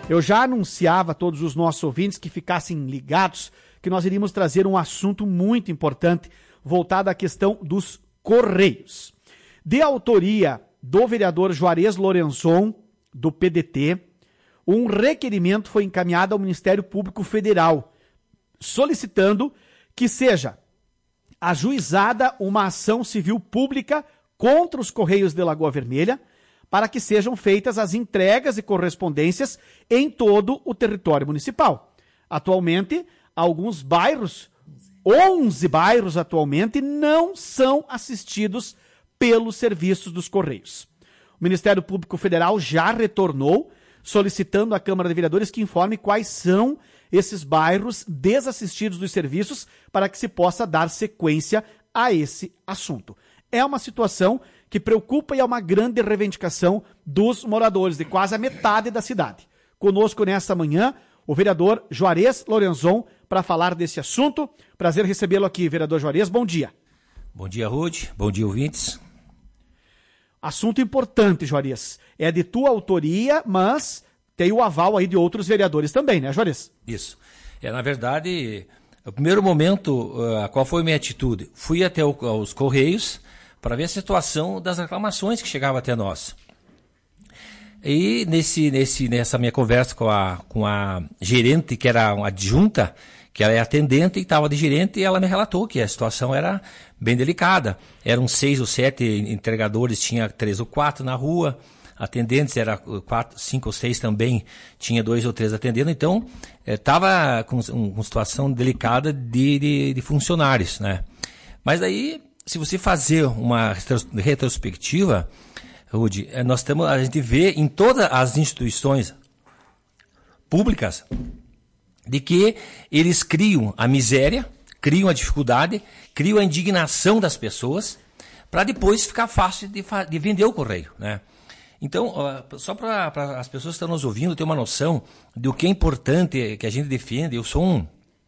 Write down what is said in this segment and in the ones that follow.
Eu já anunciava a todos os nossos ouvintes que ficassem ligados que nós iríamos trazer um assunto muito importante voltado à questão dos Correios. De autoria do vereador Juarez Lorenzon, do PDT, um requerimento foi encaminhado ao Ministério Público Federal, solicitando que seja ajuizada uma ação civil pública contra os Correios de Lagoa Vermelha, para que sejam feitas as entregas e correspondências em todo o território municipal. Atualmente, alguns bairros, 11 bairros atualmente, não são assistidos pelos serviços dos Correios. O Ministério Público Federal já retornou, solicitando à Câmara de Vereadores que informe quais são esses bairros desassistidos dos serviços para que se possa dar sequência a esse assunto. É uma situação que preocupa e é uma grande reivindicação dos moradores de quase a metade da cidade. Conosco nesta manhã, o vereador Juarez Lorenzon, para falar desse assunto. Prazer recebê-lo aqui, vereador Juarez. Bom dia. Bom dia, Rude. Bom dia, ouvintes. Assunto importante, Juarez. É de tua autoria, mas tem o aval aí de outros vereadores também, né, Juarez? Isso. Na verdade, no primeiro momento, qual foi a minha atitude? Fui até os Correios para ver a situação das reclamações que chegavam até nós. E nessa minha conversa com a gerente, que era uma adjunta, que ela é atendente e estava de gerente, e ela me relatou que a situação era bem delicada. Eram 6 ou 7 entregadores, tinha 3 ou 4 na rua, atendentes era 4, 5 ou 6 também, tinha 2 ou 3 atendendo, então estava com uma situação delicada de funcionários, né? Mas daí, se você fazer uma retrospectiva, Rude, a gente vê em todas as instituições públicas de que eles criam a miséria, criam a dificuldade, criam a indignação das pessoas, para depois ficar fácil de vender o correio, né? Então, só para as pessoas que estão nos ouvindo ter uma noção do que é importante que a gente defende, eu sou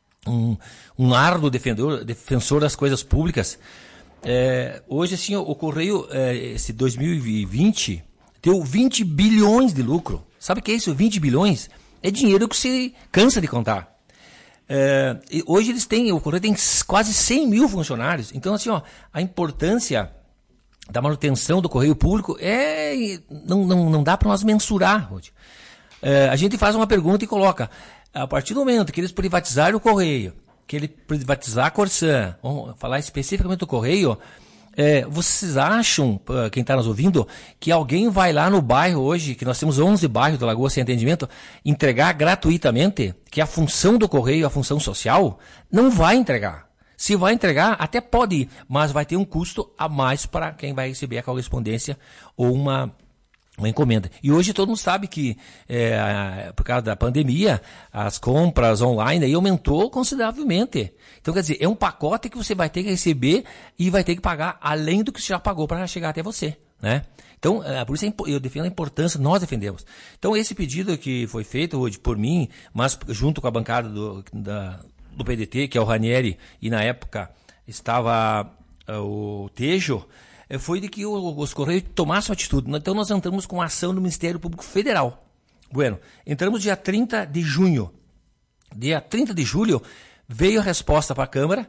um árduo defensor das coisas públicas. Hoje, assim, o Correio, esse 2020, deu 20 bilhões de lucro. Sabe o que é isso? 20 bilhões? É dinheiro que se cansa de contar. Hoje o Correio tem quase 100 mil funcionários. Então, assim, a importância da manutenção do Correio Público não dá para nós mensurar. A gente faz uma pergunta e coloca, a partir do momento que eles privatizarem o Correio, que ele privatizar a Corsan, vamos falar especificamente do Correio, vocês acham, quem está nos ouvindo, que alguém vai lá no bairro hoje, que nós temos 11 bairros da Lagoa sem atendimento, entregar gratuitamente, que é a função do Correio, a função social? Não vai entregar. Se vai entregar, até pode ir, mas vai ter um custo a mais para quem vai receber a correspondência ou uma encomenda. E hoje todo mundo sabe que, por causa da pandemia, as compras online aí aumentou consideravelmente. Então, quer dizer, é um pacote que você vai ter que receber e vai ter que pagar além do que você já pagou para chegar até você, né? Então, por isso eu defendo a importância, nós defendemos. Então, esse pedido que foi feito hoje por mim, mas junto com a bancada do PDT, que é o Ranieri, e na época estava o Tejo, foi de que os Correios tomassem uma atitude. Então nós entramos com a ação do Ministério Público Federal. Bueno, entramos dia 30 de junho. Dia 30 de julho veio a resposta para a Câmara,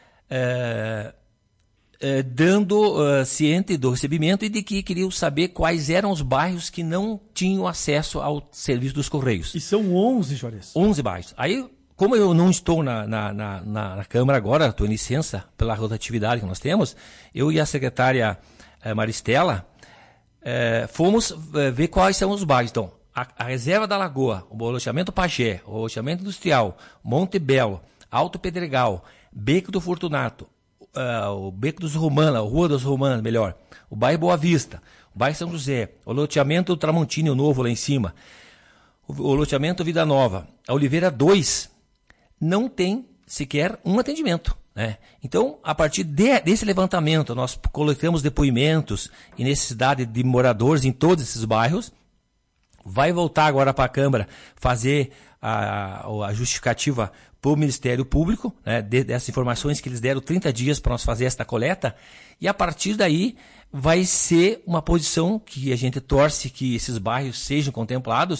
dando ciente do recebimento e de que queriam saber quais eram os bairros que não tinham acesso ao serviço dos Correios. E são 11, Juarez. 11 bairros. Aí, como eu não estou na Câmara agora, estou em licença pela rotatividade que nós temos, eu e a secretária Maristela fomos ver quais são os bairros. Então, a Reserva da Lagoa, o loteamento Pajé, o loteamento Industrial, Monte Belo, Alto Pedregal, Beco do Fortunato, o Beco dos Romanos, a Rua dos Romanos, melhor, o bairro Boa Vista, o bairro São José, o loteamento Tramontini, o novo lá em cima, o loteamento Vida Nova, a Oliveira 2, não tem sequer um atendimento, né? Então, a partir desse levantamento, nós coletamos depoimentos e necessidade de moradores em todos esses bairros. Vai voltar agora para a Câmara fazer a justificativa para o Ministério Público, né, dessas informações que eles deram 30 dias para nós fazer esta coleta, e a partir daí vai ser uma posição que a gente torce que esses bairros sejam contemplados,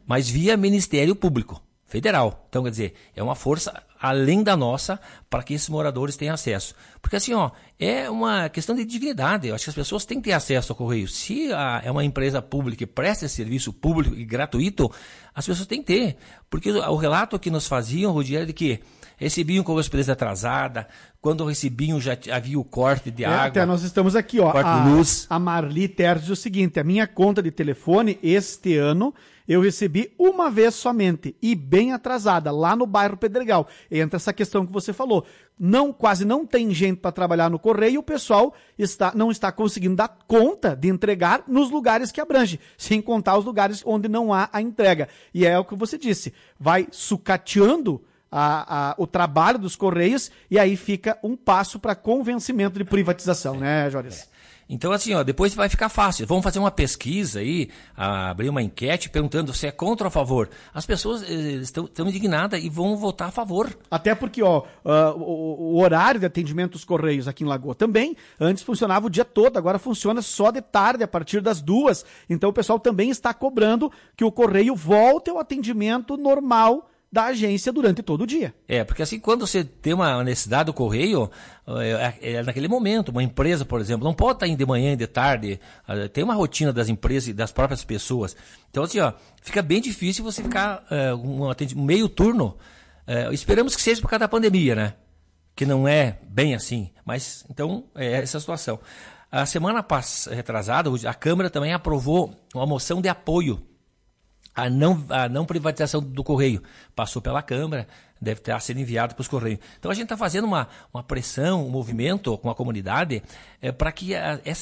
mas via Ministério Público Federal. Então, quer dizer, é uma força além da nossa para que esses moradores tenham acesso. Porque assim, é uma questão de dignidade. Eu acho que as pessoas têm que ter acesso ao correio. Se é uma empresa pública que presta esse serviço público e gratuito, as pessoas têm que ter. Porque o relato que nos faziam, Rodier, é de que recebiam correspondência atrasada, quando recebiam já havia o corte de água. Até nós estamos aqui, ó. Corte de luz. A Marli Terres diz o seguinte: a minha conta de telefone este ano eu recebi uma vez somente e bem atrasada, lá no bairro Pedregal. Entra essa questão que você falou. Quase não tem gente para trabalhar no correio e o pessoal não está conseguindo dar conta de entregar nos lugares que abrange, sem contar os lugares onde não há a entrega. E é o que você disse, vai sucateando o trabalho dos Correios e aí fica um passo para convencimento de privatização, né, Joris? Então, assim, depois vai ficar fácil. Vamos fazer uma pesquisa aí, abrir uma enquete perguntando se é contra ou a favor. As pessoas estão indignadas e vão votar a favor. Até porque o horário de atendimento dos Correios aqui em Lagoa também, antes funcionava o dia todo, agora funciona só de tarde, a partir das 2. Então o pessoal também está cobrando que o Correio volte ao atendimento normal da agência durante todo o dia. Porque assim, quando você tem uma necessidade do correio, é naquele momento. Uma empresa, por exemplo, não pode estar indo de manhã e de tarde. Tem uma rotina das empresas e das próprias pessoas. Então, assim, fica bem difícil você ficar um meio turno. Esperamos que seja por causa da pandemia, né? Que não é bem assim. Mas, então, é essa a situação. A semana retrasada, a Câmara também aprovou uma moção de apoio a não privatização do Correio. Passou pela Câmara, deve estar sendo enviado para os Correios. Então a gente está fazendo uma pressão, um movimento com a comunidade para que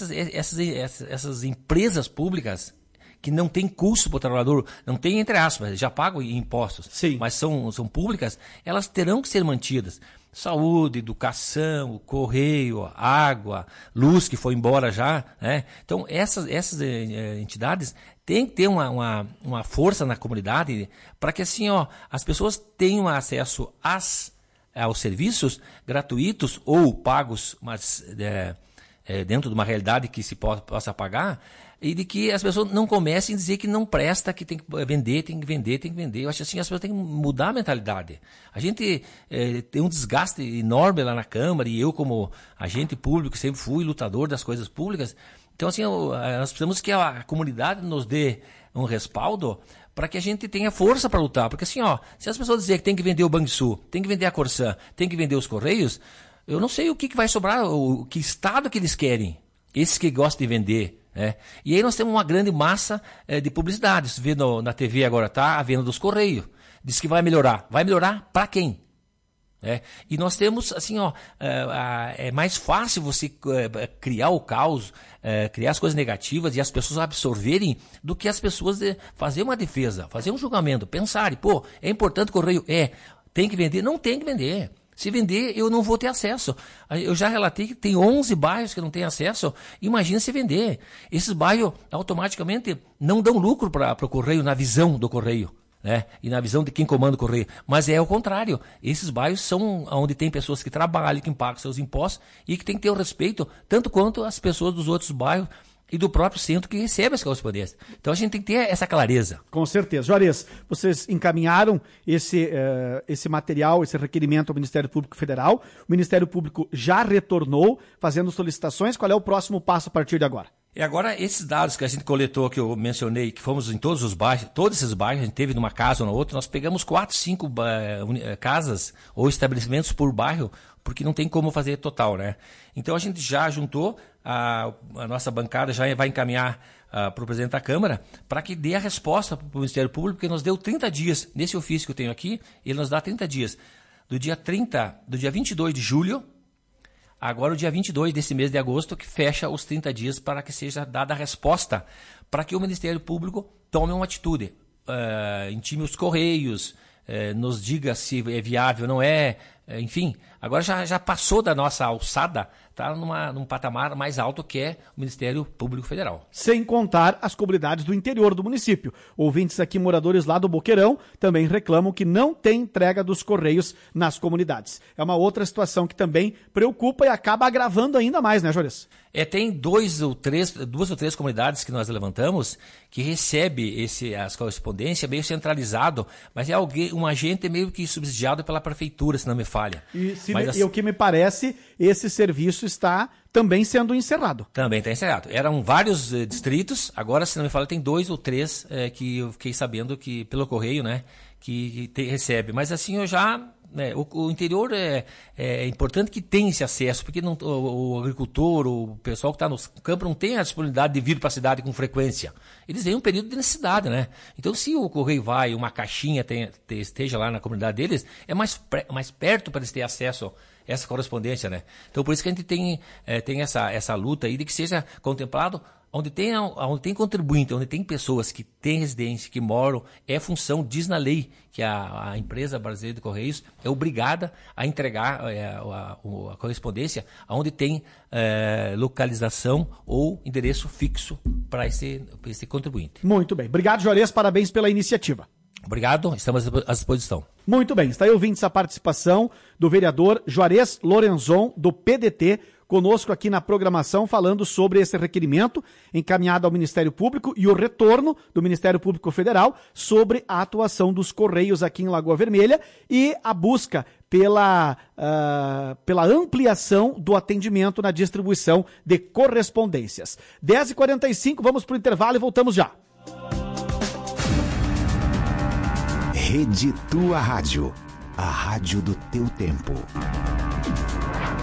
essas empresas públicas que não tem custo para o trabalhador, não tem, entre aspas, já pagam impostos, sim, mas são públicas, elas terão que ser mantidas. Saúde, educação, correio, água, luz que foi embora já, né? Então essas entidades têm que ter uma força na comunidade para que assim, as pessoas tenham acesso aos serviços gratuitos ou pagos, mas dentro de uma realidade que se possa pagar, e de que as pessoas não comecem a dizer que não presta, que tem que vender, tem que vender, tem que vender. Eu acho assim, as pessoas têm que mudar a mentalidade. A gente tem um desgaste enorme lá na Câmara, e eu como agente público sempre fui lutador das coisas públicas. Então assim, nós precisamos que a comunidade nos dê um respaldo para que a gente tenha força para lutar. Porque assim, se as pessoas dizerem que tem que vender o Banrisul, tem que vender a Corsã, tem que vender os Correios, eu não sei o que vai sobrar, que estado que eles querem, esses que gostam de vender. E aí nós temos uma grande massa de publicidade. Você vê na TV agora, tá a venda dos Correios. Diz que vai melhorar. Vai melhorar para quem? E nós temos, assim, é mais fácil você criar o caos, criar as coisas negativas e as pessoas absorverem do que as pessoas fazer uma defesa, fazer um julgamento, pensarem, é importante o Correio? Tem que vender? Não tem que vender. Se vender, eu não vou ter acesso. Eu já relatei que tem 11 bairros que não têm acesso. Imagina se vender. Esses bairros automaticamente não dão lucro para o Correio, na visão do Correio, né? E na visão de quem comanda o Correio. Mas é o contrário. Esses bairros são onde tem pessoas que trabalham, que pagam seus impostos e que tem que ter o respeito, tanto quanto as pessoas dos outros bairros e do próprio centro que recebe essa correspondência. Então a gente tem que ter essa clareza. Com certeza. Juarez, vocês encaminharam esse material, esse requerimento ao Ministério Público Federal. O Ministério Público já retornou fazendo solicitações. Qual é o próximo passo a partir de agora? E agora, esses dados que a gente coletou, que eu mencionei, que fomos em todos os bairros, todos esses bairros, a gente teve numa casa ou na outra, nós pegamos 4, 5 casas ou estabelecimentos por bairro, porque não tem como fazer total, né? Então a gente já juntou, a nossa bancada já vai encaminhar para o presidente da Câmara para que dê a resposta para o Ministério Público, porque nos deu 30 dias, nesse ofício que eu tenho aqui, ele nos dá 30 dias. Do dia 22 de julho, agora o dia 22 desse mês de agosto, que fecha os 30 dias para que seja dada a resposta, para que o Ministério Público tome uma atitude, intime os Correios, nos diga se é viável ou não é, enfim, agora já passou da nossa alçada, está num patamar mais alto que é o Ministério Público Federal. Sem contar as comunidades do interior do município. Ouvintes aqui, moradores lá do Boqueirão, também reclamam que não tem entrega dos Correios nas comunidades. É uma outra situação que também preocupa e acaba agravando ainda mais, né, Juarez? Tem duas ou três comunidades que nós levantamos que recebe as correspondências meio centralizado, mas é um agente meio que subsidiado pela prefeitura, se não me falha. E o que me parece, esse serviço está também sendo encerrado. Também está encerrado. Eram vários distritos, agora, se não me falha, tem 2 ou 3 que eu fiquei sabendo que pelo correio, né, que recebe. Mas assim, eu já... o interior é importante que tenha esse acesso, porque o agricultor, o pessoal que está no campo não tem a disponibilidade de vir para a cidade com frequência. Eles têm um período de necessidade, né? Então, se o correio vai, uma caixinha esteja lá na comunidade deles, é mais perto para eles terem acesso a essa correspondência, né? Então, por isso que a gente tem essa luta aí de que seja contemplado onde tem contribuinte, onde tem pessoas que têm residência, que moram, é função, diz na lei, que a empresa brasileira de Correios é obrigada a entregar a correspondência onde tem localização ou endereço fixo para esse contribuinte. Muito bem. Obrigado, Juarez. Parabéns pela iniciativa. Obrigado, estamos à disposição. Muito bem. Está aí ouvindo essa participação do vereador Juarez Lorenzon, do PDT, conosco aqui na programação, falando sobre esse requerimento encaminhado ao Ministério Público e o retorno do Ministério Público Federal sobre a atuação dos Correios aqui em Lagoa Vermelha e a busca pela ampliação do atendimento na distribuição de correspondências. 10h45, vamos para o intervalo e voltamos já. Rede Tua Rádio, a rádio do teu tempo.